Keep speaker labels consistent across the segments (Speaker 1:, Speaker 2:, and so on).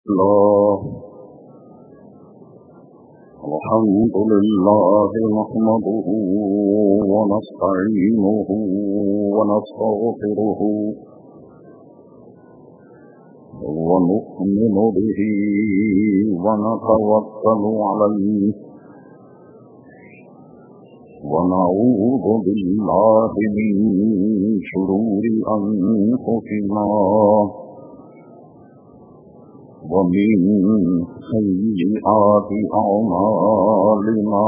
Speaker 1: الله الحمد لله نحمده ونستعينه ونستغفره ونؤمن به ونتوكل عليه ونعوذ بالله من شرور أنفسنا ومن سيئات أعمالنا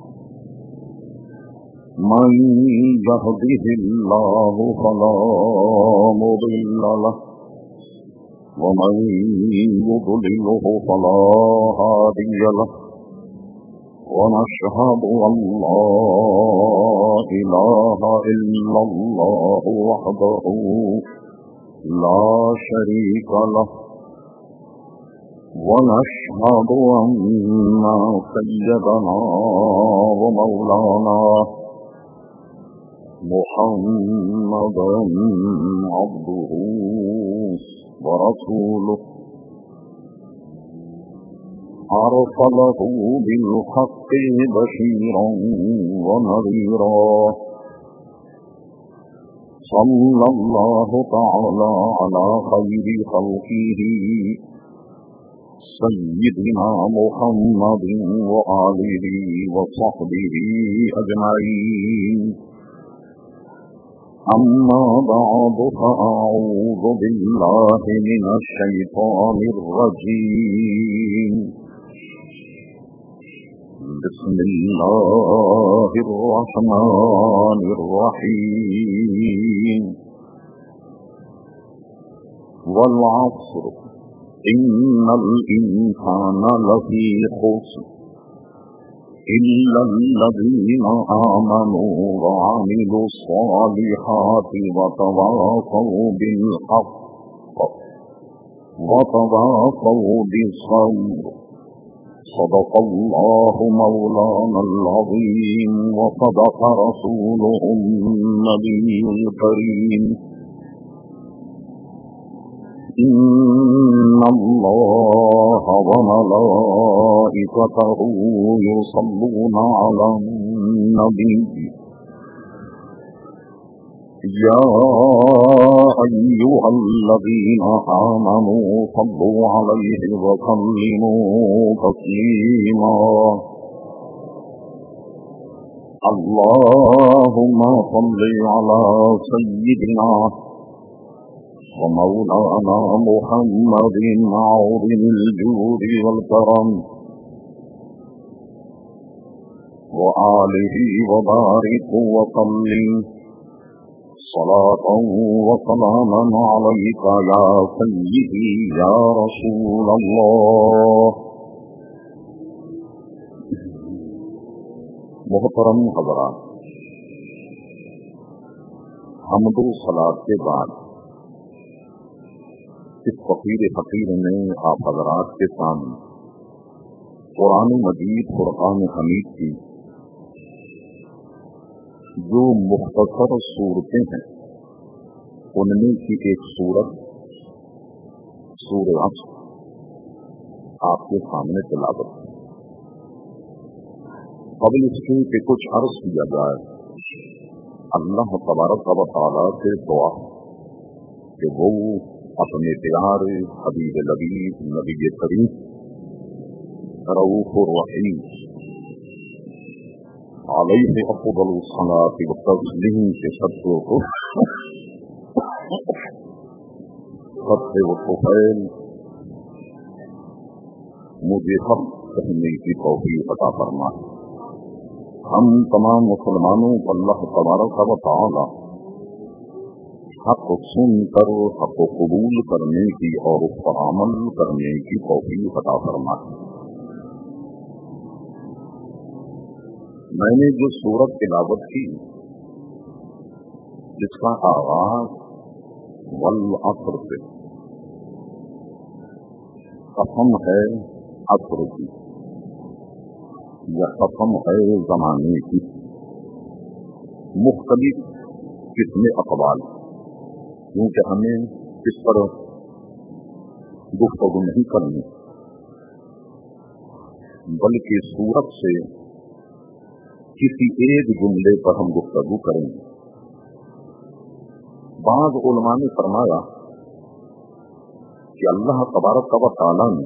Speaker 1: من يهده الله فلا مضل له ومن يضلله فلا هادي له ونشهد أن لا إله إلا الله وحده لا شريك له ونشهد أن سيدنا ومولانا محمدا عبده ورسوله أرسله بالحق بشيرا ونذيرا صلى الله تعالى على خير خلقه سيدنا محمد وآله وصحبه أجمعين أما بعد فأعوذ بالله من الشيطان الرجيم بسم الله الرحمن الرحيم والعصر إن الإنسان لفي خسر إلا الذين آمنوا وعملوا الصالحات وتواصوا بالحق وتواصوا بالصبر صدق الله مولانا العظيم وصدق رسوله النبي الكريم إن الله وملائكته يصلون على النبي يا أيها الذين آمنوا صلوا عليه وسلموا تسليما اللهم صل على سيدنا ومولانا محمد عظيم الجود والكرم وآله وبارك وسلم صلاة وسلاما عليك يا سيدي يا رسول الله. محترم حضرات، حمد و صلاۃ کے بعد اس فقیر حقیر نے آپ حضرات کے سامنے قرآن مجید فرقان حمید کی جو مختصر صورتیں ہیں ان میں کی ایک صورت سورہ عصر آپ کے سامنے تلاوت ہے. قبل اس کے کہ کچھ عرض کیا جائے، اللہ تبارک و تعالیٰ سے دعا کہ وہ اپنے پیارے حبیب لبیب نبی کریم رؤوف الرحیم علیہ افضل الصلاۃ والتسلیم کے صدقے کو فتح و طفیل مجھے حق کہنے کی توفیق عطا فرمائے. ہم تمام مسلمانوں کو اللہ تبارک و تعالی حق سن کر حق کو قبول کرنے کی اور اس پر عمل کرنے کی توفیق عطا فرمائے. میں نے جو سورت تلاوت کی جس کا آغاز والعصر سے، قسم ہے عصر کی یا قسم ہے زمانے کی، مختلف قسم اقوال، کیونکہ ہمیں اس پر گفتگو نہیں کرنی، بلکہ سورت سے کسی ایک جملے پر ہم گفتگو کریں گے۔ بعض علماء نے فرمایا کہ اللہ تبارک و تعالیٰ نے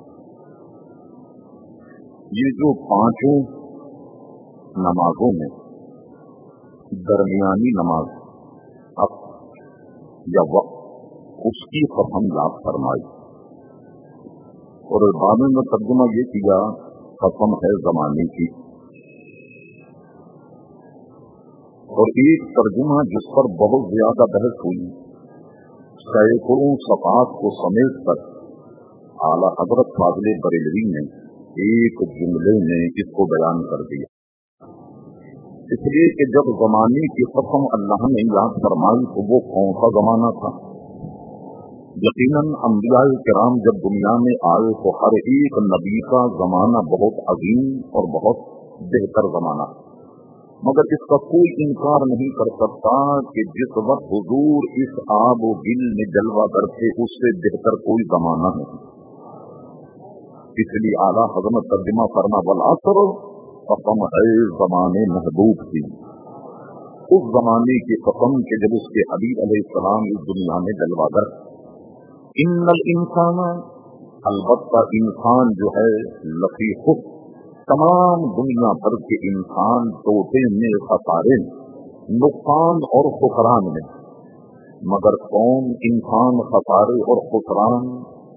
Speaker 1: یہ جو پانچوں نمازوں میں درمیانی نماز اب یا وقت اس کی قسم یاد فرمائی، اور بعد میں ترجمہ یہ کیا قسم ہے زمانے کی، اور ایک ترجمہ جس پر بہت زیادہ بحث ہوئی، سینکڑوں صفحات کو سمیٹ کر اعلیٰ حضرت فاضل بریلوی نے ایک جملے میں اس کو بیان کر دیا، اس لیے کہ جب زمانے کی قسم اللہ نے یاد فرمائی تو وہ کون سا زمانہ تھا؟ یقیناً انبیاء کرام جب دنیا میں آئے تو ہر ایک نبی کا زمانہ بہت عظیم اور بہت بہتر زمانہ، مگر اس کا کوئی انکار نہیں کر سکتا کہ جس وقت حضور اس آب و گل میں جلوہ کرتے اس سے بہتر کوئی زمانہ نہیں۔ اس لیے اعلیٰ حضرت ترجمہ فرما والعصر، قسم ہے زمانے محبوب کی، اس زمانے کی قسم کہ جب اس کے حبیب علیہ السلام اس دنیا میں جلوہ گر۔ ان الانسان، البتہ انسان جو ہے، لفی خسر، تمام دنیا بھر کے انسان توتے میں، خسارے میں، نقصان اور خسران میں، مگر کون انسان خسارے اور خسران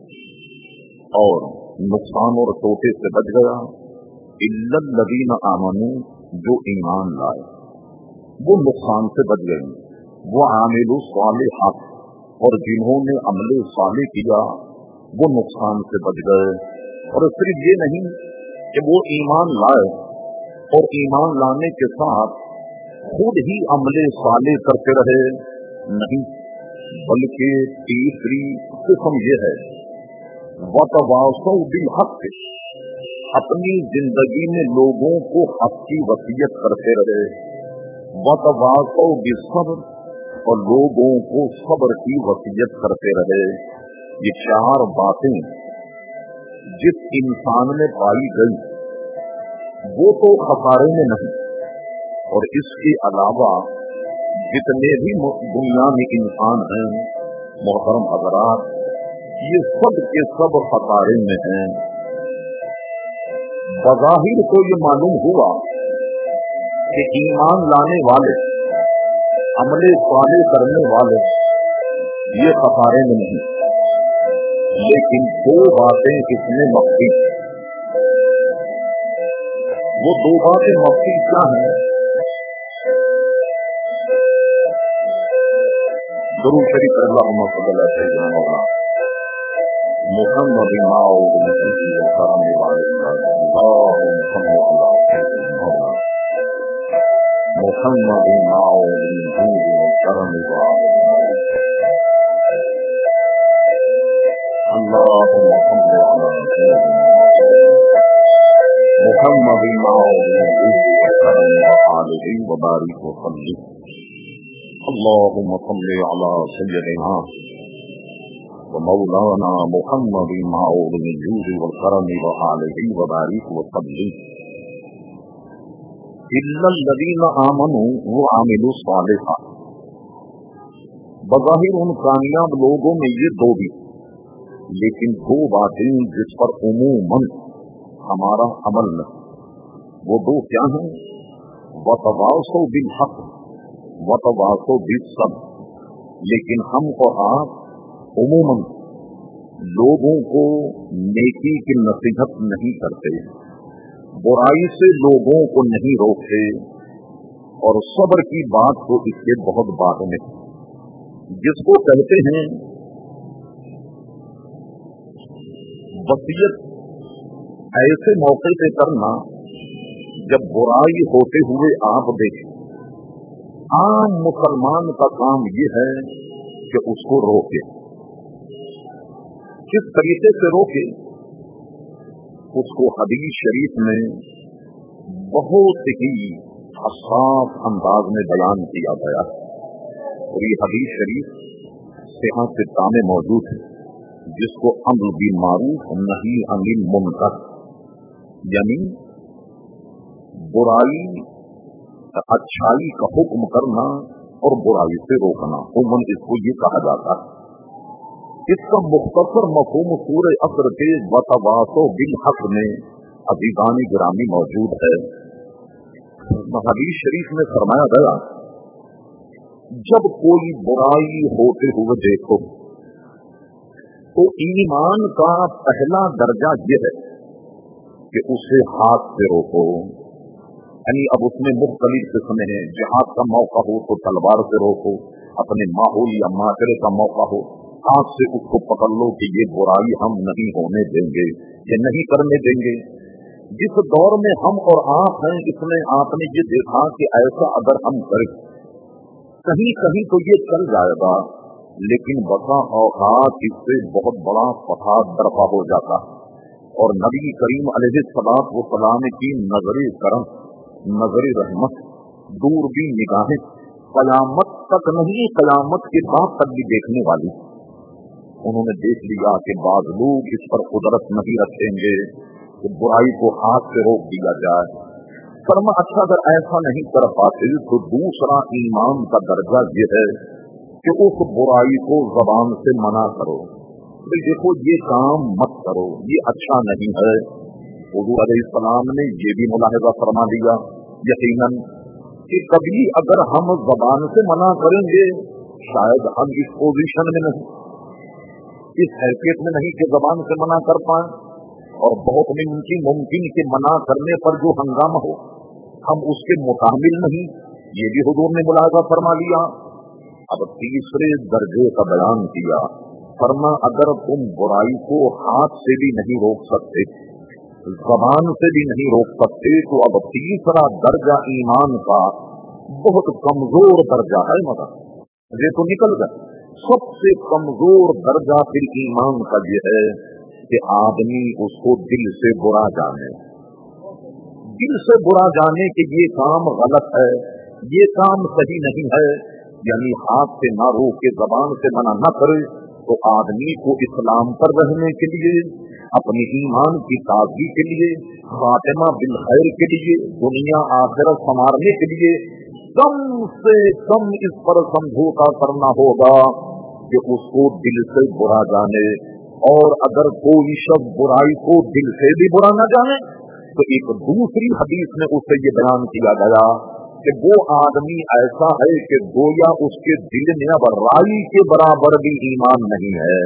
Speaker 1: اور نقصان اور توتے سے بچ گیا؟ الا الذین آمنوا، جو ایمان لائے وہ نقصان سے بچ گئے، وہ عاملوا الصالحات، اور جنہوں نے عمل صالح کیا وہ نقصان سے بچ گئے۔ اور صرف یہ نہیں کہ وہ ایمان لائے اور ایمان لانے کے ساتھ خود ہی عمل صالح کرتے رہے، نہیں، بلکہ تیسری قسم یہ ہے وَتَوَاصَوْا بِالْحَقِّ، اپنی زندگی میں لوگوں کو حق کی وصیت کرتے رہے، وَتَوَاصَوْا بِالصَّبْرِ، اور لوگوں کو صبر کی وصیت کرتے رہے۔ یہ چار باتیں جس انسان میں پائی گئی وہ تو خسارے میں نہیں، اور اس کے علاوہ جتنے بھی دنیا میں انسان ہیں محترم حضرات، یہ سب کے سب خسارے میں ہیں۔ بظاہر کو یہ معلوم ہوا کہ ایمان لانے والے، عمل صالح کرنے والے یہ خسارے میں نہیں، لیکن دو باتیں اس میں مخفی، وہ دو باتیں مخفی کیا ہیں؟ درود شریف اللہم صلی علی سیدنا مولانا محمد اللہم صلی علی محمد وبارك وسلم۔ اللهم صل على سيدنا ومولانا محمد المعود الجود والكرم وآله وبارك وسلم۔ إلا الذين آمنوا وعملوا الصالحات، بظاہر ان کامیاب لوگوں میں یہ دو بھی، لیکن دو باتیں جس پر عموماً ہمارا عمل نہیں، وہ دو کیا ہیں؟ وَتَوَاصَوْا بِالْحَقِّ وَتَوَاصَوْا بِالصَّبْرِ، لیکن ہم اور آپ عموماً لوگوں کو نیکی کی نصیحت نہیں کرتے، برائی سے لوگوں کو نہیں روکتے، اور صبر کی بات تو اس کے بہت بات میں جس کو کہتے ہیں وصیت ایسے موقع پہ کرنا جب برائی ہوتے ہوئے آپ دیکھیں۔ عام مسلمان کا کام یہ ہے کہ اس کو روکے، کس طریقے سے روکے؟ اس کو حدیث شریف میں بہت ہی حساس انداز میں بیان کیا گیا، اور یہ حدیث شریف صحیح ستہ میں موجود ہے۔ جس کو امر بالمعروف نہی عن المنکر، یعنی برائی اچھائی کا حکم کرنا اور برائی سے روکنا، عموماً اس کو یہ کہا جاتا ہے۔ اس کا مختصر مفہوم سورہ عصر کے وتواصوا بالحق میں عزیزان گرامی موجود ہے۔ حدیث شریف میں فرمایا گیا، جب کوئی برائی ہوتے ہوئے دیکھو تو ایمان کا پہلا درجہ یہ ہے کہ اسے ہاتھ سے روکو، یعنی اب اس میں مختلف قسمیں ہیں، جہاد کا موقع ہو تو تلوار سے روکو، اپنے ماحول یا معاشرے کا موقع ہو ہاتھ سے اس کو پکڑ لو کہ یہ برائی ہم نہیں ہونے دیں گے، یہ نہیں کرنے دیں گے۔ جس دور میں ہم اور آپ ہیں، اس میں آپ نے یہ دیکھا کہ ایسا اگر ہم کریں کہیں کہیں تو یہ چل جائے گا، لیکن بسا اوقات اس سے بہت بڑا فساد برپا ہو جاتا، اور نبی کریم علیہ الصلوۃ والسلام کی نظر کرم، نظر رحمت، دور بھی نگاہیں قیامت تک نہیں، قیامت کے بعد تک بھی دیکھنے والی۔ انہوں نے دیکھ لیا کہ بعض لوگ اس پر قدرت نہیں رکھیں گے کہ برائی کو ہاتھ سے روک دیا جائے۔ فرما اچھا اگر ایسا نہیں کر پاتے تو دوسرا ایمان کا درجہ یہ ہے کہ اس برائی کو زبان سے منع کرو، بھئی دیکھو یہ کام مت کرو، یہ اچھا نہیں ہے۔ حضور علیہ السلام نے یہ بھی ملاحظہ فرما دیا یقیناً کہ کبھی اگر ہم زبان سے منع کریں گے شاید ہم اس پوزیشن میں نہیں، اس حیثیت میں نہیں کہ زبان سے منع کر پائیں، اور بہت ممکن کہ منع کرنے پر جو ہنگامہ ہو ہم اس کے متحمل نہیں، یہ بھی حضور نے ملاحظہ فرما لیا۔ اب تیسرے درجے کا بیان کیا، فرما اگر تم برائی کو ہاتھ سے بھی نہیں روک سکتے، زبان سے بھی نہیں روک سکتے، تو اب تیسرا درجہ ایمان کا بہت کمزور درجہ ہے، مگر یہ تو نکل گئے۔ سب سے کمزور درجہ پھر ایمان کا یہ ہے کہ آدمی اس کو دل سے برا جانے، دل سے برا جانے کہ یہ کام غلط ہے، یہ کام صحیح نہیں ہے، یعنی ہاتھ سے نہ روک کے زبان سے منع نہ کرے، تو آدمی کو اسلام پر رہنے کے لیے، اپنی ایمان کی تازگی کے لیے، خاتمہ بالخیر کے لیے، دنیا آخرت سنوارنے کے لیے کم سے کم اس پر سمجھوتا کرنا ہوگا کہ اس کو دل سے برا جانے، اور اگر کوئی شخص برائی کو دل سے بھی برا نہ جانے تو ایک دوسری حدیث میں اس سے یہ بیان کیا گیا کہ وہ آدمی ایسا ہے کہ گویا اس کے دل میں اب رائی کے برابر بھی ایمان نہیں ہے،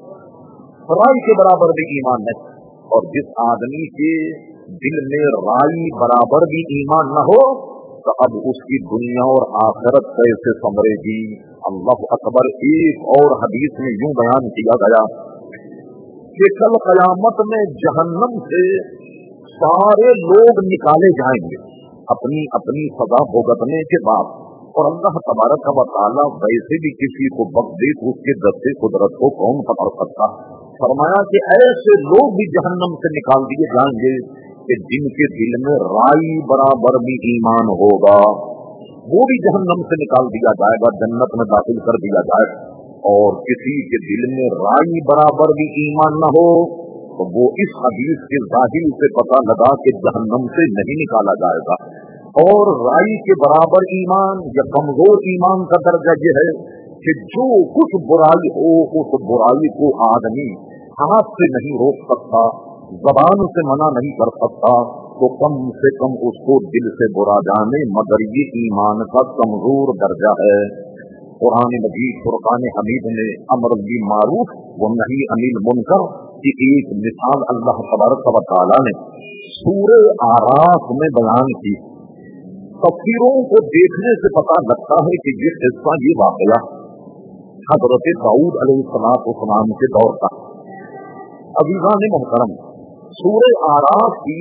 Speaker 1: رائی کے برابر بھی ایمان نہیں۔ اور جس آدمی کے دل میں رائی برابر بھی ایمان نہ ہو تو اب اس کی دنیا اور آخرت کیسے سنورے گی؟ اللہ اکبر۔ ایک اور حدیث میں یوں بیان کیا گیا کہ کل قیامت میں جہنم سے سارے لوگ نکالے جائیں گے اپنی اپنی سزا بھگتنے کے بعد، اور اللہ تبارک و تعالیٰ ویسے بھی کسی کو بخش دے تو اس کے دستے قدرت کو کون پکڑ سکتا؟ فرمایا کہ ایسے لوگ بھی جہنم سے نکال دیے جائیں گے کہ جن کے دل میں رائی برابر بھی ایمان ہوگا، وہ بھی جہنم سے نکال دیا جائے گا، جنت میں داخل کر دیا جائے گا۔ اور کسی کے دل میں رائی برابر بھی ایمان نہ ہو تو وہ اس حدیث کے ظاہر سے پتہ لگا کہ جہنم سے نہیں نکالا جائے گا۔ اور رائی کے برابر ایمان یا کمزور ایمان کا درجہ یہ ہے کہ جو کچھ برائی ہو اس برائی کو آدمی ہاتھ سے نہیں روک سکتا، زبان سے منع نہیں کر سکتا، تو کم سے کم اس کو دل سے برا جانے، مگر یہ ایمان کا کمزور درجہ ہے۔ قرآن مجید فرقان حمید نے امر بالمعروف ونہی عن المنکر کی ایک مثال اللہ تبارک و تعالی نے سورہ اعراف میں بیان کی۔ تفسیروں کو دیکھنے سے پتہ لگتا ہے کہ یہ قصہ، یہ واقعہ حضرت داؤد علیہ السلام کے دور کا۔ عزیزان محترم، سورہ اعراف کی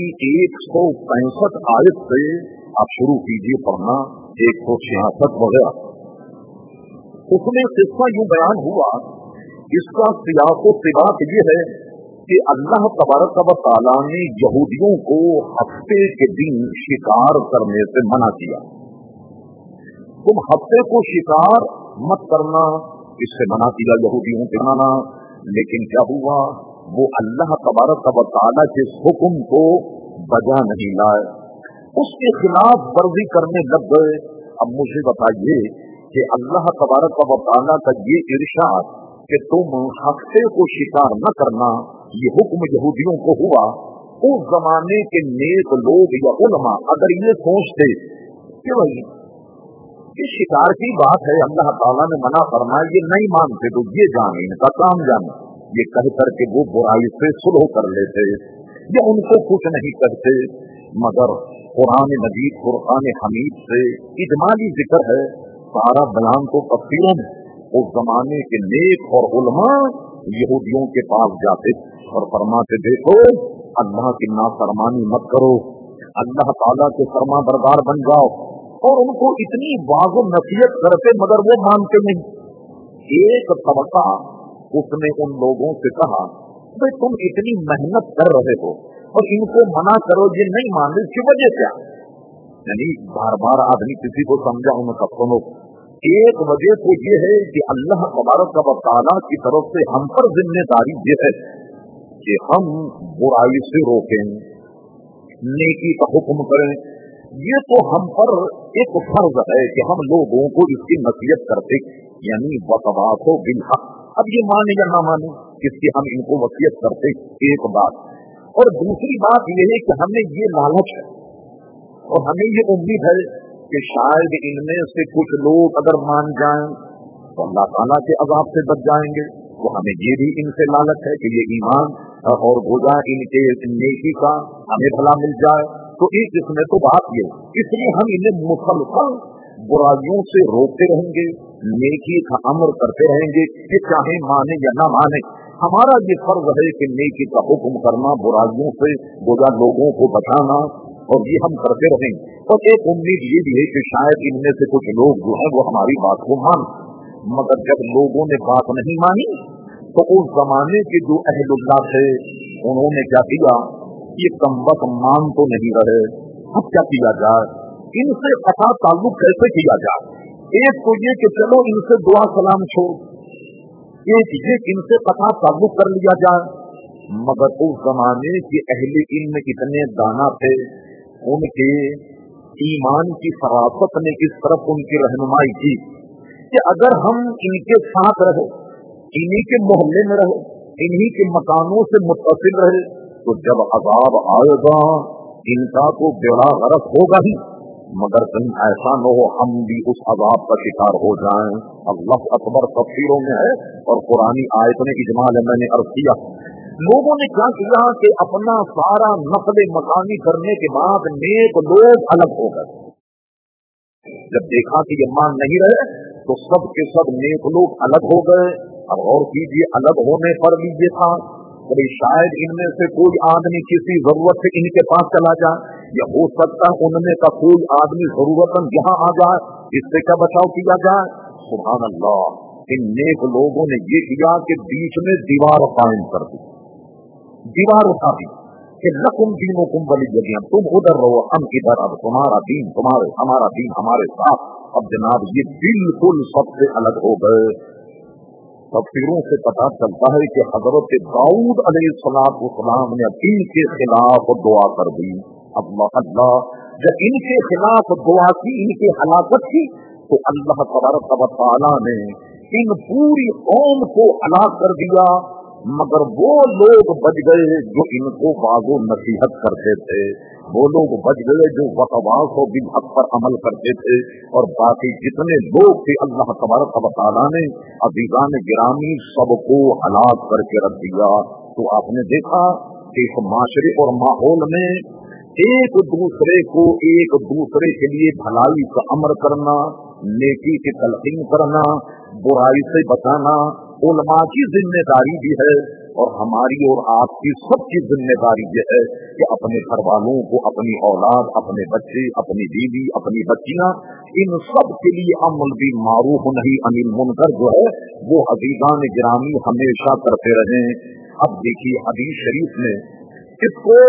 Speaker 1: 165 آیت سے آپ شروع کیجئے پڑھنا، 166 وغیرہ، اس میں قصہ یوں بیان ہوا۔ اس کا سیاق و سباق یہ ہے کہ اللہ تبارک و تعالیٰ نے یہودیوں کو ہفتے کے دن شکار کرنے سے منع کیا۔ تم ہفتے کو شکار مت کرنا، اس سے منع کیا یہودیوں کے منع۔ لیکن کیا ہوا، وہ اللہ تبارک و تعالیٰ کے حکم کو بجا نہیں لائے، اس کے خلاف ورزی کرنے لگ گئے۔ اب مجھے بتائیے کہ اللہ تبارک و تعالیٰ کا یہ ارشاد کہ تم ہفتے کو شکار نہ کرنا، یہ حکم یہودیوں کو ہوا، اس زمانے کے نیک لوگ یا علماء اگر یہ سوچتے کہ بھائی یہ شکار کی بات ہے، اللہ تعالیٰ نے منع فرمایا، یہ نہیں مانتے تو یہ جانے ان کا کام جانے، یہ کہہ کر کے وہ برائی سے صلح کر لیتے یا ان کو کچھ نہیں کرتے۔ مگر قرآن مجید قرآن حمید سے اجمالی ذکر ہے، سارا بیان تو تفسیروں میں، اس زمانے کے نیک اور علماء یہودیوں کے پاس جاتے اور فرماتے دیکھو اللہ کی نافرمانی مت کرو، اللہ تعالیٰ کے فرما بردار بن جاؤ، اور ان کو اتنی واضح نصیحت کرتے مگر وہ مانتے نہیں۔ ایک طبقہ اس نے ان لوگوں سے کہا بھائی تم اتنی محنت کر رہے ہو اور ان کو منع کرو، یہ نہیں مانتے، اس کی وجہ کیا؟ یعنی بار بار آدمی کسی کو سمجھا ان کا سنو، ایک وجہ تو یہ ہے کہ اللہ تبارک و تعالیٰ کی طرف سے ہم پر ذمہ داری یہ ہے کہ ہم برائی سے روکیں، نیکی کا حکم کریں، یہ تو ہم پر ایک فرض ہے کہ ہم لوگوں کو اس کی نصیحت کرتے، یعنی وتواصوا بالحق۔ اب یہ مانے یا نہ مانے اس کی ہم ان کو وصیت کرتے، ایک بات۔ اور دوسری بات یہ ہے کہ ہمیں یہ لالچ ہے اور ہمیں یہ امید ہے کہ شاید ان میں سے کچھ لوگ اگر مان جائیں تو اللہ تعالیٰ کے عذاب سے بچ جائیں گے، تو ہمیں یہ بھی ان سے لالچ ہے کہ یہ ایمان اور گزا ان کے نیکی کا ہمیں بھلا مل جائے۔ تو ایک اس میں تو بات یہ، اس لیے ہم انہیں مسلسل برائیوں سے روکتے رہیں گے، نیکی کا امر کرتے رہیں گے کہ چاہے مانے یا نہ مانے، ہمارا یہ فرض ہے کہ نیکی کا حکم کرنا، برائیوں سے گزا لوگوں کو بچانا، اور یہ ہم کرتے رہیں۔ اور ایک امید یہ بھی ہے کہ شاید ان میں سے کچھ لوگ جو ہیں وہ ہماری بات کو مان، مگر جب لوگوں نے بات نہیں مانی تو اس زمانے کے جو اہل اللہ تھے انہوں نے کیا کیا، یہ کمبخت مان تو نہیں رہے، اب کیا کیا جائے، ان سے قطع تعلق کیسے کیا جائے؟ ایک تو یہ کہ چلو ان سے دعا سلام چھوڑ، ایک یہ کہ ان سے قطع تعلق کر لیا جائے۔ مگر اس زمانے کے اہل علم اتنے دانا تھے، ان کے ایمان کی فراست نے اس طرف ان کی رہنمائی کی کہ اگر ہم ان کے ساتھ رہے، انہی کے محلے میں رہے، انہی کے مکانوں سے متصل رہے، تو جب عذاب آئے گا ان کا تو بیڑا غرق ہوگا ہی، مگر کہیں ایسا نہ ہو ہم بھی اس عذاب کا شکار ہو جائیں۔ اللہ اکبر تفسیروں میں ہے اور قرآنی آیت میں اجمال میں نے عرض کیا، لوگوں نے کیا کیا کہ اپنا سارا نقل مکانی کرنے کے بعد نیک لوگ الگ ہو گئے، جب دیکھا کہ یہ مان نہیں رہے تو سب کے سب نیک لوگ الگ ہو گئے۔ اب غور کیجیے، الگ ہونے پر بھی یہ تھا کہ شاید ان میں سے کوئی آدمی کسی ضرورت سے ان کے پاس چلا جائے، یا ہو سکتا ان میں کا کوئی آدمی ضرورتاً یہاں آ جائے، اس سے کیا بچاؤ کیا جائے؟ سبحان اللہ، ان نیک لوگوں نے یہ کیا کہ بیچ میں دیوار قائم کر دی، دیوار اٹھا دی کہ لکم دینکم ولی دین، تم ادھر رہو ہم ادھر، اب تمہارا دین تمہارے، ہمارا دین ہمارے ساتھ۔ اب جناب یہ بالکل سب سے الگ ہو گئے۔ تفسیروں سے پتہ چلتا ہے کہ حضرت داؤد علیہ السلام نے ان کے خلاف دعا کر دی۔ اللہ اللہ، جب ان کے خلاف دعا کی، ان کی ہلاکت کی، تو اللہ تبارک و تعالیٰ نے ان پوری قوم کو ہلاک کر دیا، مگر وہ لوگ بچ گئے جو ان کو باز و نصیحت کرتے تھے، وہ لوگ بچ گئے جو وسواس و بالحق پر عمل کرتے تھے، اور باقی جتنے لوگ تھے اللہ تبارک و تعالیٰ نے عزیزان گرامی سب کو ہلاک کر کے رکھ دیا۔ تو آپ نے دیکھا کہ اس معاشرے اور ماحول میں ایک دوسرے کو، ایک دوسرے کے لیے بھلائی کا امر کرنا، نیکی کی تلقین کرنا، برائی سے بچانا علماء کی ذمہ داری بھی ہے، اور ہماری اور آپ کی سب کی ذمہ داری یہ ہے کہ اپنے گھر والوں کو، اپنی اولاد، اپنے بچے، اپنی بیوی، اپنی بچیاں، ان سب کے لیے امر بھی معروف نہی عن المنکر جو ہے وہ عزیزان گرامی ہمیشہ کرتے رہیں۔ اب دیکھیے حدیث شریف میں اس کو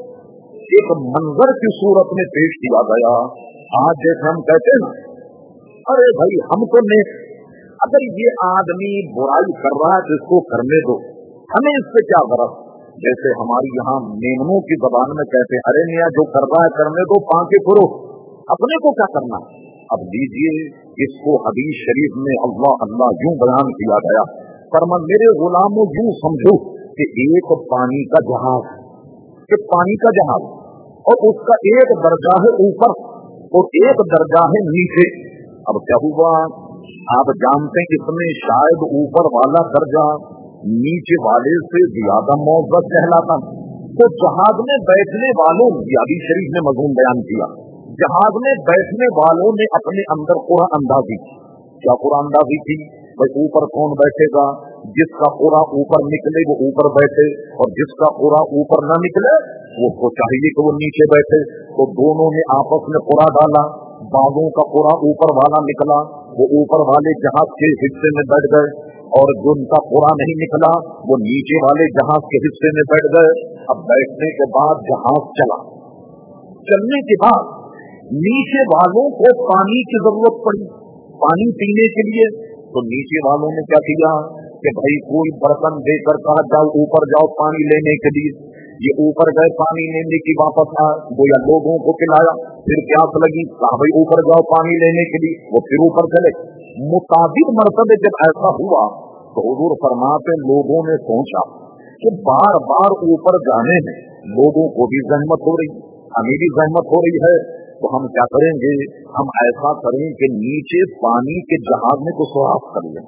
Speaker 1: ایک منظر کی صورت میں پیش کیا گیا۔ آج جیسے ہم کہتے ہیں ارے بھائی ہم تو نیک، अगर ये आदमी बुराई कर रहा है तो इसको करने दो, हमें इससे क्या गरज। जैसे हमारी यहाँ मेमनों की जबान में कहते हैं, अरे मियाँ जो कर रहा है करने दो, पांके करो, अपने को क्या करना। अब लीजिए, इसको हदीस शरीफ में अल्लाह अल्लाह यूं बयान किया गया, फरमा मेरे गुलामों यूं समझो कि एक पानी का जहाज, एक पानी का जहाज, और उसका एक दर्जा है ऊपर और एक दर्जा है नीचे। अब क्या हुआ, आप जानते हैं इसमें शायद ऊपर वाला दर्जा नीचे वाले से ज्यादा मौजूद कहलाता। तो जहाज में बैठने वालों, हदीस शरीफ ने मज़मून बयान किया, जहाज में बैठने वालों ने अपने अंदर पूरा अंदाजी, क्या पूरा अंदाजी थी, भाई ऊपर कौन बैठेगा, जिसका पूरा ऊपर निकले वो ऊपर बैठे, और जिसका पूरा ऊपर न निकले वो चाहिए कि वो नीचे बैठे। तो दोनों ने आपस में पूरा डाला, बागों का पूरा ऊपर वाला निकला, वो ऊपर वाले जहाज के हिस्से में बैठ गए, और जो उनका पूरा नहीं निकला वो नीचे वाले जहाज के हिस्से में बैठ गए। अब बैठने के बाद जहाज चला, चलने के बाद नीचे वालों को पानी की जरूरत पड़ी, पानी पीने के लिए। तो नीचे वालों ने क्या किया कि भाई कोई बर्तन देकर कहा जाओ ऊपर जाओ पानी लेने के लिए। ये ऊपर गए, पानी लेने की वापस आया, वो या लोगों को पिलाया, फिर प्यास लगी, कहा भाई ऊपर जाओ पानी लेने के लिए, वो फिर ऊपर चले। मुताबिक मरतबे जब ऐसा हुआ तो हुजूर फरमाते लोगों ने सोचा कि बार बार ऊपर जाने में लोगों को भी जहमत हो रही, हमें भी जहमत हो रही है, तो हम क्या करेंगे, हम ऐसा करें कि नीचे पानी के जहाज में को सुराख कर लें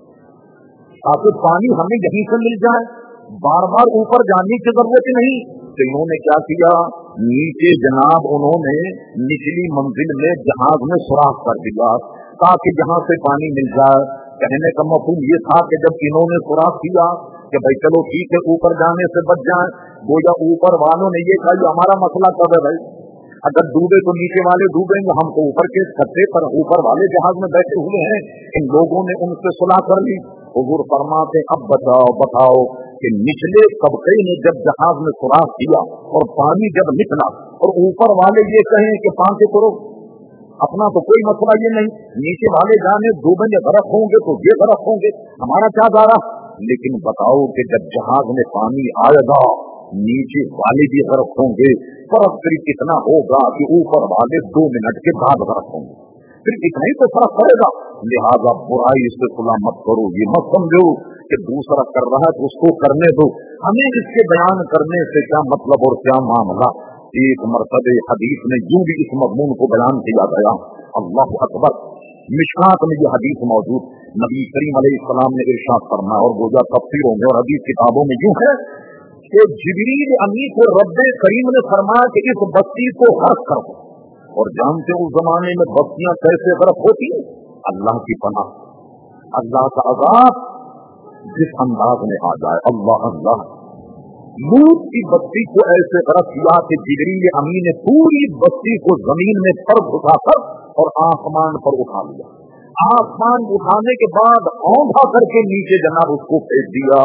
Speaker 1: ताकि पानी हमें यहीं से मिल जाए, बार बार ऊपर जाने की जरूरत नहीं। तो इन्होंने क्या किया, नीचे जनाब उन्होंने निचली मंजिल में जहाज में सुराख कर दिया ताकि जहां से पानी मिल जाए। कहने का मफहूम ये था कि जब इन्होंने सुराख किया कि भाई चलो ठीक है ऊपर जाने से बच जाए, गोया ऊपर वालों ने ये कहा हमारा मसला कब है भाई, अगर डूबे तो नीचे वाले डूबेंगे, हम तो ऊपर के सकते पर ऊपर वाले जहाज में बैठे हुए हैं। इन लोगों ने उनसे सुलह कर ली। हुजूर फरमाते अब बताओ कि निचले तबके ने जब जहाज में सुराख किया और पानी जब निकला और ऊपर वाले ये कहें कि पांके करो, अपना तो कोई मसला ये नहीं, नीचे वाले जाने डूबेंगे गरक होंगे तो ये गरक होंगे, हमारा क्या दारा। लेकिन बताओ कि जब जहाज में पानी आएगा नीचे वाले भी गरक होंगे, फर्क फिर कितना होगा कि ऊपर वाले 2 मिनट के बाद गरक होंगे, फिर इतना ही तो फर्क पड़ेगा। लिहाजा बुराई से सुलह मत करो, ये मत समझो कि दूसरा कर रहा है तो उसको करने दो। हमें इसके बयान करने से क्या मतलब और क्या मामला। एक मरतबे हदीस में यूं भी इस मज़मून को बयान किया गया, अल्लाह अकबर, मिशकात में ये हदीस मौजूद, नबी करीम अलैहिस्सलाम ने इरशाद फरमाया, और गोया तफसीरों में और हदीस किताबों में यूं है कि जिब्रील अमीन को रब्बे करीम ने फरमाया कि इस बस्ती को गर्क करो। और जानते उस जमाने में बस्तियां कैसे गर्क होती, अल्लाह की पनाह, अल्लाह का अज़ाब जिस अंदाज में आ जाए। अल्लाह अल्लाह, लूत की बस्ती को ऐसे गर्क किया कि जिब्रील अमीन ने पूरी बस्ती को जमीन में पर उठाकर और आसमान पर उठा लिया। आसमान उठाने के बाद औंधा करके नीचे जनाब उसको फेंक दिया।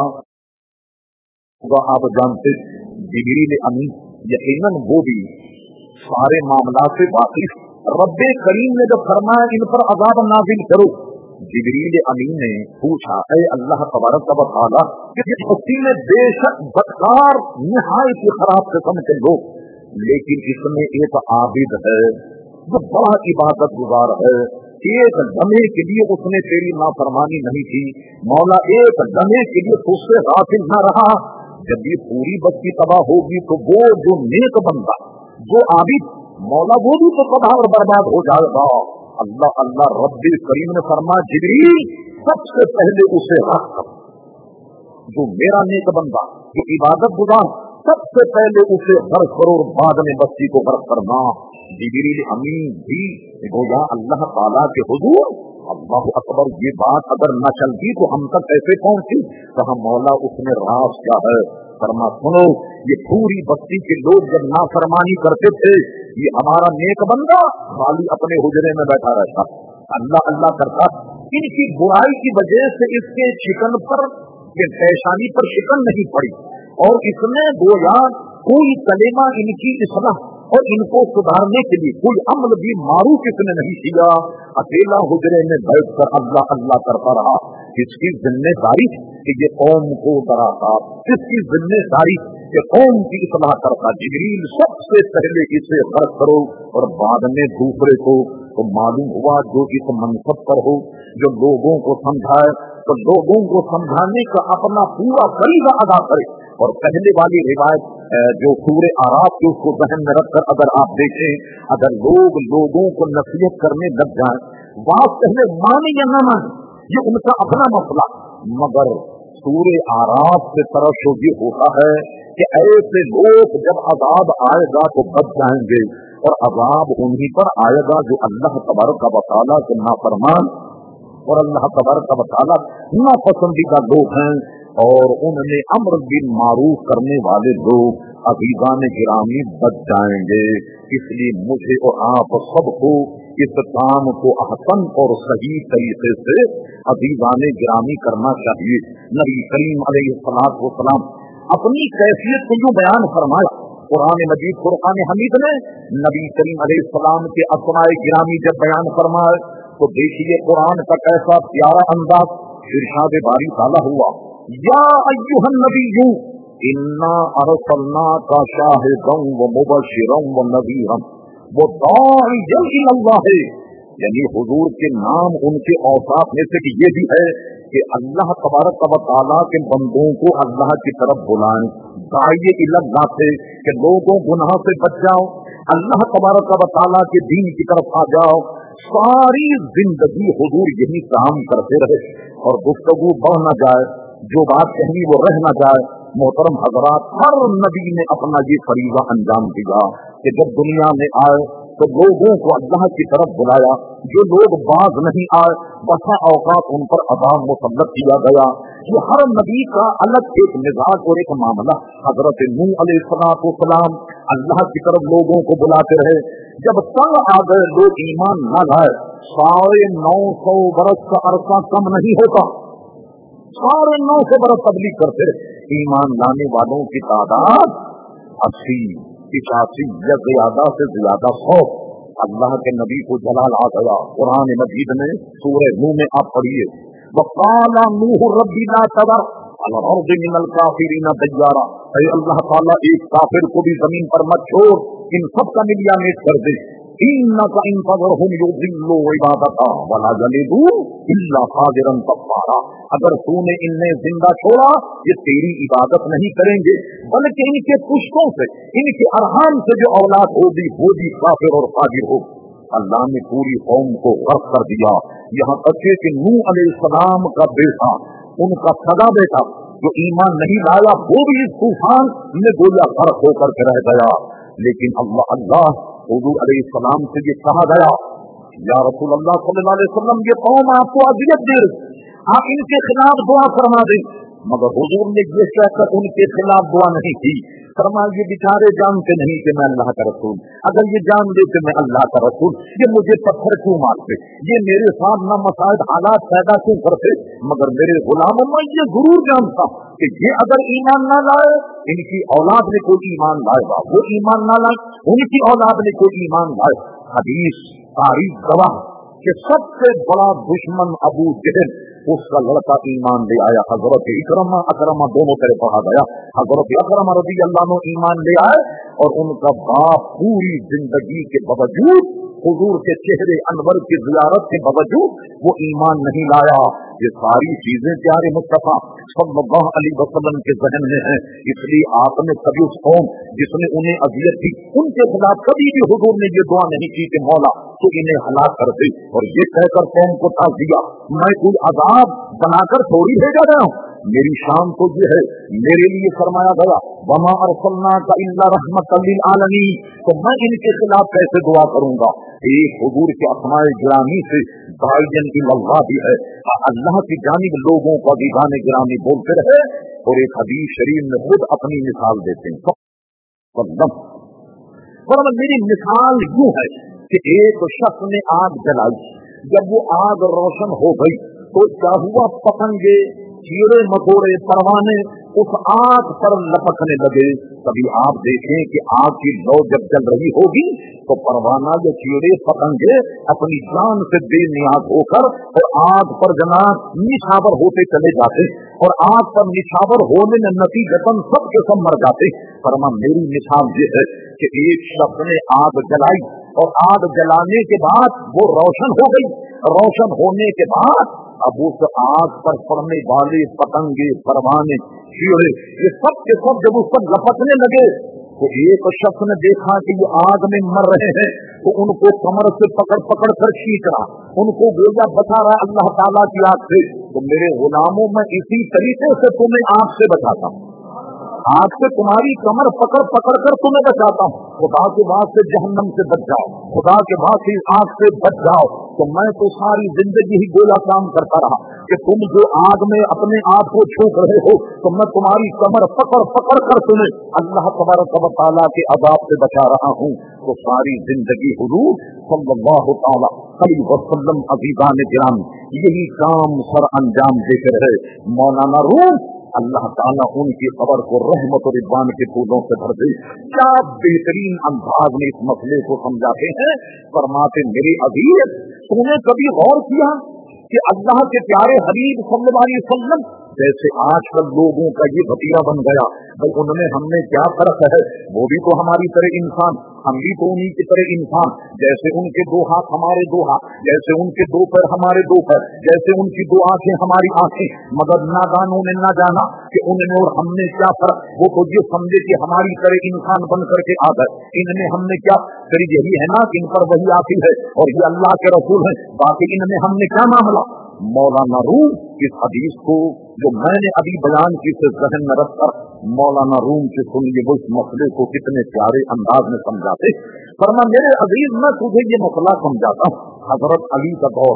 Speaker 1: आप जानते जिब्रील अमीन यकीनन वो भी सारे मामला से वाकिफ। रब्बे करीम ने जब फरमाया इन पर अज़ाब नाज़िल करो, जिब्रील अमीन ने पूछा, ऐ अल्लाह तबारक व तआला, इस बस्ती में बेशक बदकार निहायत खराब किस्म के लोग, लेकिन इसमें एक आबिद है जो बड़ा इबादत गुजार है, एक लम्हे के लिए उसने तेरी नाफरमानी नहीं की, मौला एक लम्हे के लिए तुझसे गाफिल न रहा। जब ये पूरी बस्ती तबाह होगी तो वो जो नेक बंदा, जो आबिद, मौला वो भी तो तबाह और बर्बाद हो जाएगा। अल्लाह अल्लाह, रब्बे करीम ने फरमाया जिब्रील सबसे पहले उसे राख कर, जो मेरा नेक बंदा, जो इबादत गुजार, सबसे पहले उसे गर्क करो और बाद में बस्ती को गर्क करना। जिब्रील अमीन भी गोया अल्लाह ताला के हुजूर, अल्लाह अकबर, ये बात अगर न चलती तो हम तक कैसे पहुंची। कहा मौला उसमें राज क्या है। फरमा सुनो, ये पूरी बस्ती के लोग जब नाफरमानी करते थे, ये हमारा नेक बंदा खाली अपने हुजरे में बैठा रहता, अल्लाह अल्लाह करता, इनकी बुराई की वजह से इसके चिकन पर, पेशानी पर शिकन नहीं पड़ी, और इसमें गोया कोई कलेमा इनकी इस्लाह اور इनको सुधारने के लिए कोई अमल भी मारूफ इसने नहीं किया, अकेला हुजरे में बैठकर अल्लाह अल्लाह करता रहा। इसकी जिम्मेदारी कि ये कौम को डराता, इसकी जिम्मेदारी कि कौम की इस्लाह करता। जिब्रील सबसे पहले इसे गर्क करो और बाद में दूसरे को। तो मालूम हुआ जो इस मनसब पर हो, जो लोगों को समझाए, तो लोगों को समझाने का अपना पूरा फरीज़ा अदा करे। और पहले वाली रिवायत जो सूरे आराफ के उसको ज़हन में रखकर अगर आप देखें, अगर लोग लोगों को नसीहत करने लग जाए, बात पहले माने या न माने ये उनका अपना मसला, मगर सूरे आराफ से तरफ ये होता है कि ऐसे लोग जब अजाब आएगा तो बच जाएंगे, और अजाब उन्हीं पर आएगा जो अल्लाह तबारक व तआला के नाफरमान और अल्लाह तबारक व तआला नापसंदीदा लोग हैं। और उनमें अम्र बिल मारूफ करने वाले लोग अज़ीज़ान गिरामी बच जाएंगे। इसलिए मुझे और आप सबको इस काम को अहसन और सही तरीके से अज़ीज़ान गिरामी करना चाहिए। नबी करीम अलैहिस्सलातु वस्सलाम अपनी कैफियत को यूं बयान फरमाया कुरान मजीद फुरकान हमीद में। नबी करीम अलैहिस्सलाम के अस्माए गिरामी जब बयान फरमाए तो देखिए कुरान का कैसा प्यारा अंदाज, इरशाद बारी ताला हुआ, या अय्युहन नबिय्यु इन्ना अरसलनाका शाहिदन व मुबश्शिरन व नज़ीरन व दाइयन इलल्लाह। यानी हुजूर के नाम उनके औसाफ में से ये भी है कि अल्लाह तबारक व तआला के बंदों को अल्लाह की तरफ बुलाएं, दाइये इलल्लाह से कि लोगों गुनाह से बच जाओ, अल्लाह तबारक व तआला के दीन की तरफ आ जाओ। सारी जिंदगी हुजूर यही काम करते रहे और गुफ्तगू बढ़ न जाए, जो बात कहनी वो रह न जाए। मोहतरम हजरात, हर नबी ने अपना ये फरीज़ा अंजाम दिया कि जब दुनिया में आए तो लोगों को अल्लाह की तरफ बुलाया। जो लोग बाज नहीं आए बसा औकात उन पर अज़ाब मुसल्लत किया गया। ये हर नबी का अलग एक मिजाज और एक मामला। हजरत नूह अलैहिस्सलाम अल्लाह की तरफ लोगों को बुलाते रहे, जब तंग आ गए लोग ईमान न लाए, 950 बरस का अरसा कम नहीं होता, 950 बरस तबलीग करते रहे। ईमान लाने वालों की तादाद 80, 85 या ज्यादा से ज्यादा 100। अल्लाह के नबी को जलाल आ गया। कुरान मजीद में सूरह नूह में आप पढ़िए, वक़ाला नूह रब्बी ला तज़र अल अर्ज़ मिनल काफ़िरीन दय्यारा। अल्लाह ताला एक काफिर को भी जमीन पर मत छोड़, इन सब का मिलियामेट कर दे। इन्नका इन तज़रहुम युज़िल्लू इबादका वला यलिदू इल्ला फाजिरन कफ़ारा। अगर तूने इन्हें जिंदा छोड़ा, ये तेरी इबादत नहीं करेंगे, बल्कि इनके पुश्तों से, इनके अरहाम से जो औलाद होगी वो भी काफिर और फाजिर हो। अल्लाह ने पूरी कौम को गर्क कर दिया, यहाँ तक कि नूह अलैहिस्सलाम का बेटा, उनका सगा बेटा जो ईमान नहीं लाया, वो भी इस तूफान में गोया गर्क होकर के रह गया। लेकिन अल्लाह अल्लाह हुजूर अलैहिस्सलाम से ये कहा गया, या रसूल अल्लाह सल्लल्लाहु अलैहि वसल्लम ये कौम आपको अज़ियत दे रही, आप इनके खिलाफ दुआ फरमा दें। मगर हुजूर ने ये कहकर उनके खिलाफ दुआ नहीं की। फरमाया ये बेचारे जानते नहीं कि मैं अल्लाह का रसूल, अगर ये जान लेते मैं अल्लाह का रसूल, ये मुझे पत्थर क्यों मारते, ये मेरे साथ ना मसाइल हालात पैदा क्यों करते। मगर मेरे गुलामों में ये जरूर जानता कि ये अगर ईमान ना लाए, इनकी औलाद में कोई ईमान लाएगा, वो ईमान ना लाए, उनकी औलाद में कोई ईमान लाए। हदीस तारीख गवाह कि सबसे बड़ा दुश्मन अबू जहल, उसका लड़का ईमान ले आया। हजरत इकरमा अकरमा दोनों तरह पढ़ा गया। हजरत अकरमा रज़ी अल्लाह अन्हु ईमान ले आए और उनका बाप पूरी जिंदगी के बावजूद, हुजूर के चेहरे अनवर की ज़ियारत के बावजूद वो ईमान नहीं लाया। ये सारी चीजें प्यारे मुस्तफा सल्लल्लाहु अलैहि वसल्लम के ज़हन में है। इसलिए आपने कभी उस कौम जिसने उन्हें अज़ियत दी, उनके खिलाफ कभी भी हुजूर ने ये दुआ नहीं की कि मौला तो इन्हें हलाक कर दे, और ये कहकर कौम को ताज़ दिया, मैं कोई अज़ाब बनाकर थोड़ी भेजा गया हूँ, मेरी शान तो ये है, मेरे लिए फरमाया गया वमा अरसलनाका इल्ला रहमतल लिल आलमीन। तो मैं इनके खिलाफ कैसे दुआ करूंगा। एक हुजूर के अस्माए गिरामी से दाइयन इलल्लाह भी है, अल्लाह की जानिब लोगों को दीवाने गिरामी बोलते रहे। और एक हदीस शरीफ में खुद अपनी मिसाल देते हैं, और मेरी मिसाल यूं है कि एक शख्स ने आग जलाई, जब वो आग रोशन हो गई तो क्या हुआ, पतंगे कीड़े मकोड़े परवाने उस आग पर लपकने लगे। तभी आप देखें कि आग की लौ जब जल रही होगी तो परवाना या कीड़े पतंगे अपनी जान से बेनियाज होकर और आग पर जनाब निछावर होते चले जाते और आग पर निछावर होने में नतीजतन सब के सब मर जाते। फरमा मेरी मिसाल ये है कि एक शख्स ने आग जलाई और आग जलाने के बाद वो रोशन हो गई। रोशन होने के बाद अब उस आग पर पड़ने वाले पतंगे, परवाने, कीड़े, ये सब के सब जब उस पर लपकने लगे तो एक शख्स ने देखा कि ये आग में मर रहे हैं तो उनको कमर से पकड़ पकड़ कर खींच रहा, उनको गोया बचा रहा अल्लाह ताला की आग से। तो मेरे गुलामों में इसी तरीके से तुम्हें आग से बचाता हूँ, आग से तुम्हारी कमर पकड़ पकड़ कर तुम्हें बचाता हूँ। खुदा के वास्ते जहन्नम से बच जाओ, खुदा के वास्ते आग से बच जाओ। तो मैं तो सारी जिंदगी ही गोला काम करता रहा कि तुम जो आग में अपने आप को छूट रहे हो तो मैं तुम्हारी कमर पकड़ पकड़ कर तुम्हें अल्लाह तबारक व तआला के अज़ाब से बचा रहा हूँ। तो सारी जिंदगी हुजूर सल्लल्लाहु तआला अलैहि वसल्लम अज़ीज़ान किराम यही काम सर अंजाम देते रहे। मौलाना रूम अल्लाह ताला उनकी खबर को रहमत और रिज़वान के फूलों से भर दे। क्या बेहतरीन अंदाज में इस मसले को समझाते हैं। फरमाते मेरे अजीज तूने कभी गौर किया कि अल्लाह के प्यारे हबीब सल्लल्लाहु अलैहि वसल्लम जैसे आजकल लोगों का ये भतीजा बन गया, भाई उनमें हमने क्या फर्क है, वो भी तो हमारी तरह इंसान, हम भी तो उन्हीं की तरह इंसान। जैसे उनके दो हाथ हमारे दो हाथ, जैसे उनके दो पैर हमारे दो पैर, जैसे उनकी दो आंखें हमारी आंखें, मगर नादानों ने ना जाना कि उनमें और हमने क्या फर्क। वो तो ये समझे कि हमारी तरह इंसान बन करके आ गए, इनमें हमने क्या। फिर यही है ना कि इन पर वही आती है और ये अल्लाह के रसूल है, बाकी इनमें हमने क्या मामला। मौलाना रूम इस हदीस को जो मैंने अभी बयान की से जहन में रखकर मौलाना रूम से सुनिए वो इस मसले को कितने प्यारे अंदाज में समझाते। फरमा मेरे अजीज मैं तुझे ये मसला समझाता हूँ। हजरत अली का दौर,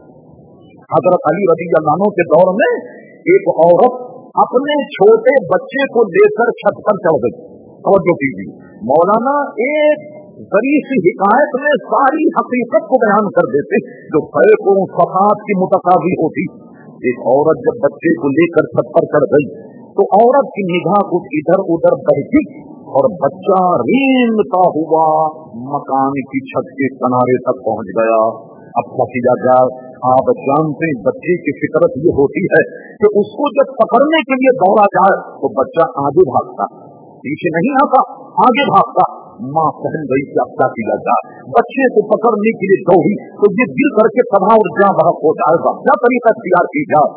Speaker 1: हजरत अली रज़ी अल्लाह अन्हु के दौर में एक औरत अपने छोटे बच्चे को लेकर छत पर चढ़ गई। तवज्जो कीजिए, मौलाना एक जरी सी हिकायत में सारी हकीकत को बयान कर देते जो सैकड़ों सफात की मुतकाबी होती। एक औरत जब बच्चे को लेकर छत पर चढ़ गई तो औरत की निगाह कुछ इधर उधर बहकी और बच्चा रेंगता हुआ मकान की छत के किनारे तक पहुंच गया। अब पसीजा जा आप जानते बच्चे की फितरत ये होती है कि उसको जब पकड़ने के लिए दौड़ा जाए तो बच्चा आगे भागता, पीछे नहीं आता, आगे भागता। माँ पहन गई कि अब क्या किया जाए, बच्चे को पकड़ने के लिए दौड़ी तो ये गिर करके तबाह और जहाँ बहक हो जाएगा, क्या तरीका तैयार की जाए।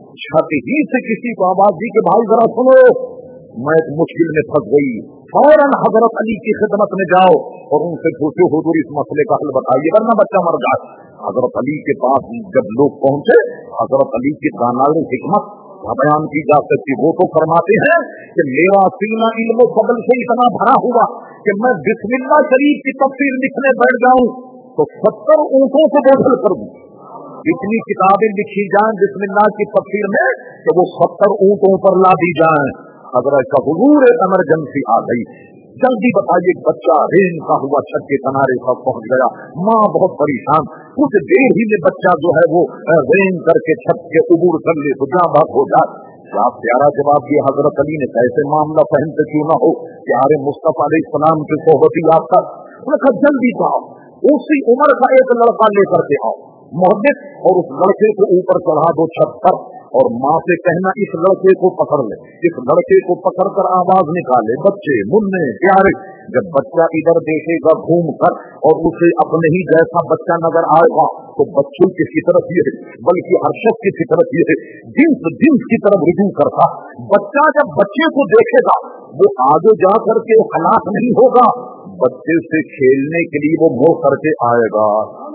Speaker 1: छत ही से किसी को आवाज दी कि भाई जरा सुनो मैं एक मुश्किल में फंस गई। फौरन हजरत अली की खिदमत में जाओ और उनसे पूछो हुजूर इस मसले का हल बताइए वरना बच्चा मर जाए। हजरत अली के पास जब लोग पहुंचे, हजरत अली की दानाए हिकमत बयान की जा सकती। वो तो फरमाते हैं कि मेरा सीना इल्म फضل से इतना भरा हुआ कि मैं बिस्मिल्लाह शरीफ की तफसीर लिखने बैठ जाऊं तो 70 ऊंटों से बोझल कर दूं। इतनी किताबें लिखी जाएं बिस्मिल्लाह की तफसीर में तो वो 70 ऊंटों पर ला दी जाएं। अगर ऐसा हुजूर इमरजेंसी आ गई, जल्दी बताइए। बच्चा रेंगता हुआ छत के किनारे तक पहुंच गया, माँ बहुत परेशान। कुछ देर ही में बच्चा जो है वो रेंग करके छत के उबूर कर ले तो क्या बात हो जाए। क्या प्यारा जवाब दिया हजरत अली ने, कैसे मामला पहनते क्यों ना हो, प्यारे मुस्तफा अलैहिस्सलाम की सोहबत याद कर। उन्होंने कहा जल्दी जाओ, उसी उम्र का एक लड़का लेकर के आओ मुहद्दिस, और उस लड़के को ऊपर चढ़ा दो छत पर और माँ से कहना इस लड़के को पकड़ ले। इस लड़के को पकड़कर आवाज निकाले बच्चे मुन्ने प्यारे। जब बच्चा इधर देखेगा घूम कर और उसे अपने ही जैसा बच्चा नजर आएगा तो बच्चों की फितरत ये है, बल्कि हर शख्स की फितरत ये है जिन्स की तरफ रुजू करता। बच्चा जब बच्चे को देखेगा वो आगे जा करके हलाक नहीं होगा, बच्चे से खेलने के लिए वो मोह करके आएगा।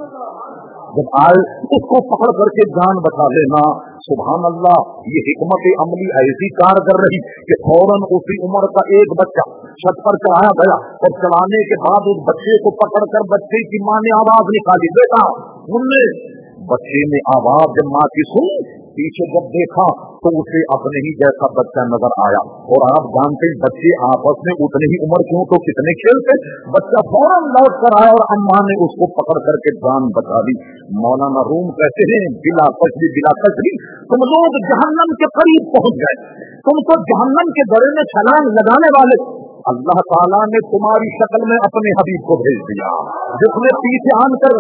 Speaker 1: जब आए उसको पकड़ करके जान बचा लेना। सुभान अल्लाह, ये हिकमत अमली ऐसी कारगर रही कि फौरन उसी उम्र का एक बच्चा छत पर चढ़ाया गया और चढ़ाने के बाद उस बच्चे को पकड़कर बच्चे की माँ ने आवाज निकाली बेटा मुन्ने। बच्चे ने आवाज जब माँ की सुनी, पीछे जब देखा तो उसे अपने ही जैसा बच्चा नजर आया। और आप जानते हैं बच्चे आपस में उतनी ही उम्र क्यों तो कितने खेलते। बच्चा फौरन लौट कर आया और अम्मा ने उसको पकड़ करके जान बचा दी। मौलाना रूम कहते हैं बिला तशरी तुम लोग जहन्नम के करीब पहुंच गए, तुम तो जहन्नम के दरे में छलांग लगाने वाले। अल्लाह ताला ने तुम्हारी शक्ल में अपने हबीब को भेज दिया, जिसने पीछे आनकर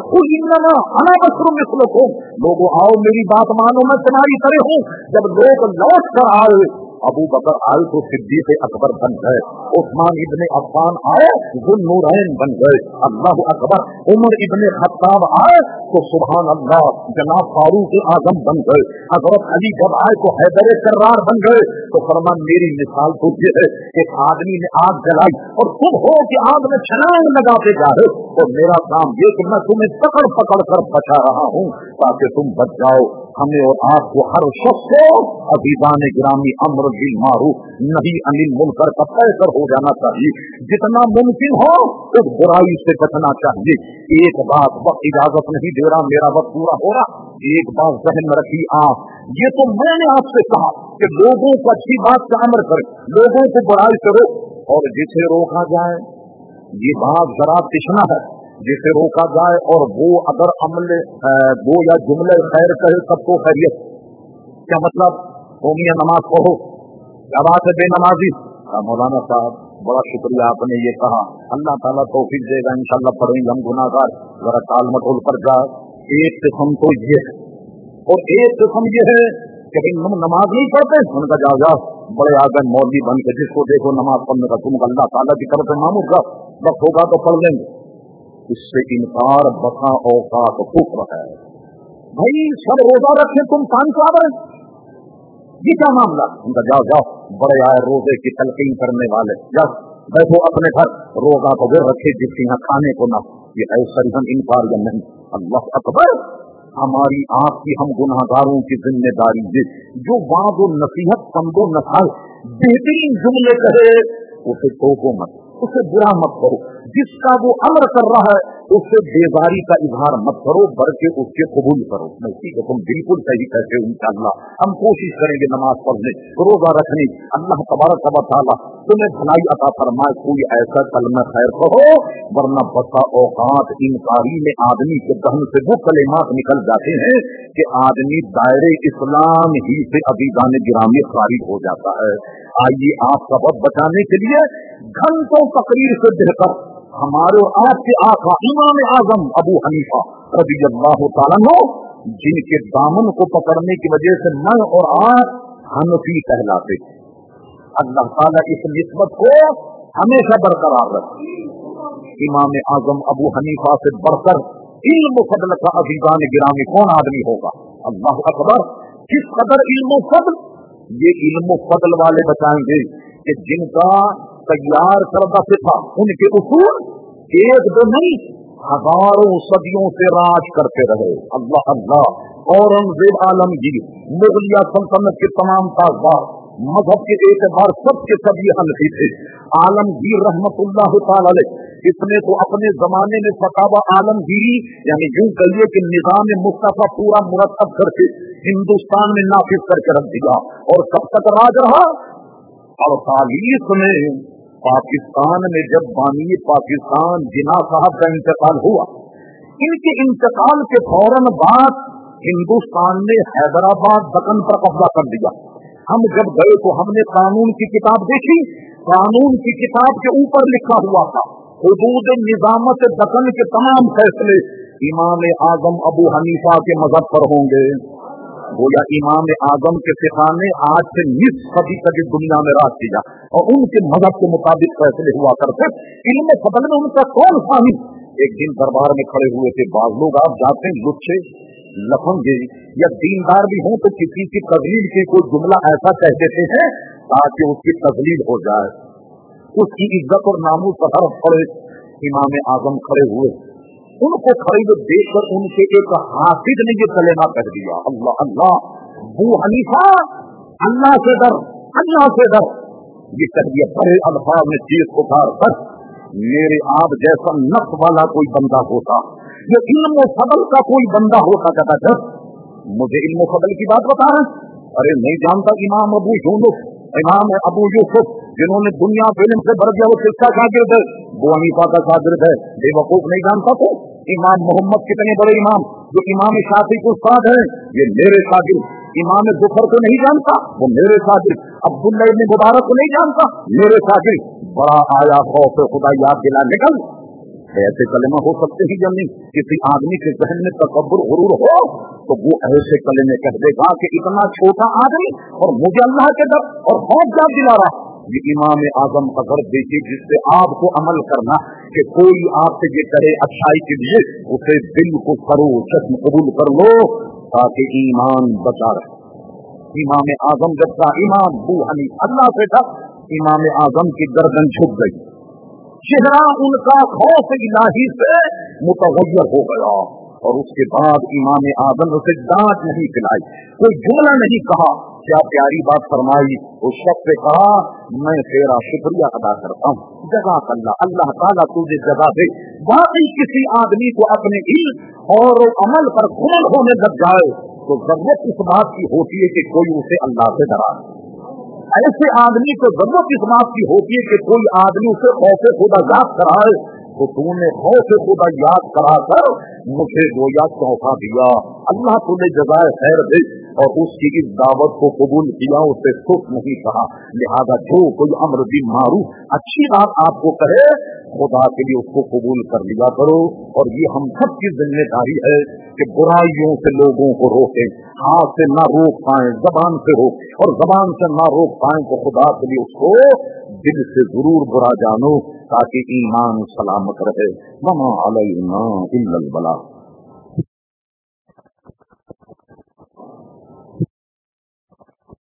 Speaker 1: लोगों आओ मेरी बात मानो, मैं तुम्हारी तरह हूँ। जब लोग लौट कर आए, अबू बकर आए तो सिद्दीक़ अकबर बन गए, उस्मान इब्ने अफ़्फ़ान आए ज़ुन्नूरैन बन गए, अल्लाह अकबर। उमर इब्ने ख़त्ताब आए तो सुभान अल्लाह जनाब फारूक आज़म बन गए। हज़रत अली जब आए तो हैदर कर्रार बन गए। तो फरमान मेरी मिसाल तो ये है, एक आदमी ने आग जलाई और तुम हो कि आग में छलांग लगाते जा रहे हो, तो मेरा काम ये कि मैं तुम्हें पकड़ पकड़ कर बचा रहा हूँ ताकि तुम बच जाओ। हमें और आपको हर शख्स को अज़ीज़ान गिरामी अम्र बिल मारूफ नही अनिल मुनकर का पैकर हो जाना चाहिए। जितना मुमकिन हो उस बुराई से बचना चाहिए। एक बात वक्त इजाजत नहीं दे रहा, मेरा वक्त पूरा हो रहा। एक बात ज़हन में रखी आप, ये तो मैंने आपसे कहा कि लोगों को अच्छी बात का अमर करें, लोगों को बुराई करो, और जिसे रोका जाए, ये बात जरा तिश्ना है, जिसे रोका जाए और वो अगर अमल वो या जुमले खैर कहे सबको खैरियत। क्या मतलब? कौमिया नमाज पढ़ो, क्या बात है बेनमाजी? मौलाना साहब बड़ा शुक्रिया आपने ये कहा, अल्लाह ताला तौफीक देगा, इंशाल्लाह पढ़ेंगे हम गुनाहगार, जरा टाल मटोल पर जाए। एक किस्म तो ये है और एक किस्म ये है कि भाई हम नमाज नहीं पढ़ते, उनका जाओ बड़े आ गए मौलवी बन के, जिसको देखो नमाज पढ़ने का, तुम अल्लाह ताला की तरफ से मामूल का वक्त होगा तो पढ़ लेंगे। इससे इनकार बसा औकात कुफ्र है। भाई सब रोजा रखे, तुम पान खा रहे, ये क्या मामला? उनका जाओ बड़े आए रोजे की तलकीन करने वाले, जाओ बैठो अपने घर, रोजा तो वो रखे जिसके यहाँ खाने को ना। ये ऐसा हम इनकार या नहीं? अल्लाह अकबर। हमारी आपकी हम गुनाहगारों की जिम्मेदारी है, जो वाद और नसीहत समझो नसाल बेहतरीन जुमले कहे उसे टोको मत, उसे बुरा मत करो, जिसका वो अमर कर रहा है उससे बेजारी का इजहार मत करो, बल्कि उसके कबूल करो। नहीं ठीक है, तुम बिल्कुल सही कहते हो, इंशाअल्लाह हम कोशिश करेंगे नमाज पढ़ने, रोजा रखने। अल्लाह तबारक व तआला तुम्हें भलाई अता फरमाए। कोई ऐसा कलमा खैर कहो, वरना बसा औकात इनकारी में आदमी के दहन से वो कलेमात निकल जाते हैं कि आदमी दायरे इस्लाम ही से अज़ीज़ान गिरामी खारिज हो जाता है। आइए आपका वक्त बचाने के लिए घंटों तकरीर से बेहतर हमारे और आपके आका इमाम आजम अबू हनीफा रज़ियल्लाहु तआला अन्हु, जिनके दामन को पकड़ने की वजह से मैं और आप हनफी कहलाते, अल्लाह ताला इस निस्बत को हमेशा बरकरार रखे। इमाम आजम अबू हनीफा से बढ़कर इल्म फضل का अज़ीज़ान गिरामी कौन आदमी होगा? अल्लाह अकबर। किस कदर इल्म फضل, ये इल्म फضل वाले बताएंगे कि जिनका तैयार करदा सिफा, उनके उसूल एक दो नहीं हजारों सदियों से राज करते रहे। अल्लाह अल्लाह। औरंगजेब आलमगीर, मुगलिया सल्तनत के तमाम ताजदार, मजहब के एतबार सबके सब ये हनफी थे। आलमगीर रहमतुल्लाह तआला अलैह, इसने तो अपने जमाने में फतावा आलमगीरी यानी यूं कहिए कि निजाम मुस्तफा पूरा मुरतब करके हिंदुस्तान में नाफिज करके रख दिया। और कब तक राज रहा? 48 में पाकिस्तान में जब बानी पाकिस्तान जिना साहब का इंतकाल हुआ, इनके इंतकाल के फौरन बाद हिंदुस्तान ने हैदराबाद दक्कन पर कब्जा कर दिया। हम जब गए तो हमने कानून की किताब देखी, कानून की किताब के ऊपर लिखा हुआ था हुदूद निजामत दक्कन के तमाम फैसले इमाम आजम अबू हनीफा के मजहब पर होंगे। गोया इमाम आजम के सिखाने आज से 20 सदी तक दुनिया में राज किया और उनके मजहब के मुताबिक फैसले हुआ करते। इल्म फضل में उनका कौन हावी? एक दिन दरबार में खड़े हुए थे बाज लोग, आप जाते हैं लुच्चे लफंगे या दीनदार भी हों तो किसी की तजलील की कोई जुमला ऐसा कह देते हैं ताकि उसकी तजलील हो जाए, उसकी इज्जत और नामूस पर हर्फ पड़े। इमाम आजम खड़े हुए, उनको खड़े हुए देखकर उनके एक हाफिज ने ये कलेमा कह दिया, अल्लाह अल्लाह, अबू हनीफा अल्लाह से डर, अल्लाह से डर। ये कह दिया बड़े अल्फाज में चीज उतार कर, मेरे आप जैसा नफ्स वाला कोई बंदा होता, ये इल्म फضل का कोई बंदा होता कहता डर, مجھے علم و فضل کی بات بتا رہے ہیں؟ ارے نہیں جانتا امام ابو یوسف جنہوں نے دنیا کو علم سے بھر دیا وہ کس کا شاگرد ہے؟ ابو حنیفہ کا شاگرد ہے. بے وقوف نہیں جانتا تو امام محمد کتنے بڑے امام جو امام شافعی کے استاد ہیں یہ میرے شاگرد. امام ظفر کو نہیں جانتا وہ میرے شاگرد. عبداللہ ابن مبارک کو نہیں جانتا میرے شاگرد. بڑا آیا خوف خدا یاد دلا نکل. ایسے کلمہ ہو سکتے ہی جب نہیں کسی آدمی کے ذہن میں تکبر غرور ہو تو وہ ایسے کلمے کہہ دے گا کہ اتنا چھوٹا آدمی اور مجھے اللہ کے ڈر اور خوف یاد دلا رہا. یہ امام اعظم کا غرض دیکھیے جس سے آپ کو عمل کرنا کہ کوئی آپ سے یہ کرے اچھائی کے لیے اسے دل کو کرو چشم قبول کر لو تاکہ ایمان بچا رہے. امام اعظم جب کا امام ابو حنیفہ اللہ سے تھا امام اعظم کی گردن جھک گئی. چہرہ ان کا خوف الہی سے متغیر ہو گیا اور اس کے بعد امام اعظم اسے ڈانٹ نہیں پلائی کوئی جملہ نہیں کہا. کیا پیاری بات فرمائی. اس شخص سے کہا میں تیرا شکریہ ادا کرتا ہوں جزاک اللہ اللہ تعالیٰ تجھے جزا دے. واقعی کسی آدمی کو اپنے علم اور عمل پر گمن ہونے لگ جائے تو ضرورت اس بات کی ہوتی ہے کہ کوئی اسے اللہ سے ڈرا. ایسے آدمی کو ضرورت اس بات کی ہوتی ہے کہ کوئی آدمی اسے خوف خدا یاد کرائے. تو تم نے خوف خدا یاد کرا کر مجھے گویا تحفہ دیا. اللہ تمہیں جزائے خیر دے اور اس کی اس دعوت کو قبول کیا اسے سکھ نہیں کہا. لہذا جو کوئی امر بالمعروف اچھی بات آپ کو کہے خدا کے لیے اس کو قبول کر لیا کرو. اور یہ ہم سب کی ذمہ داری ہے کہ برائیوں سے لوگوں کو روکیں. ہاتھ سے نہ روک پائیں زبان سے روک اور زبان سے نہ روک پائیں تو خدا کے لیے اس کو دل سے ضرور برا جانو تاکہ ایمان سلامت رہے. وما علینا الا البلاغ.